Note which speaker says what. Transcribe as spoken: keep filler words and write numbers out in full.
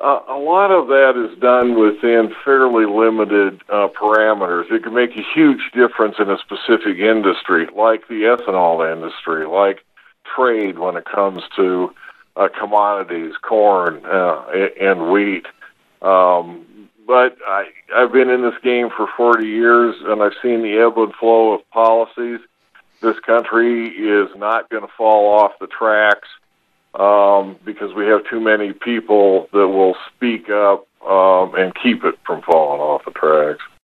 Speaker 1: Uh, a lot of that is done within fairly limited uh, parameters. It can make a huge difference in a specific industry, like the ethanol industry, like trade when it comes to uh, commodities, corn uh, and wheat. Um, but I, I've been in this game for forty years, and I've seen the ebb and flow of policies. This country is not going to fall off the tracks um, because we have too many people that will speak up um, and keep it from falling off the tracks.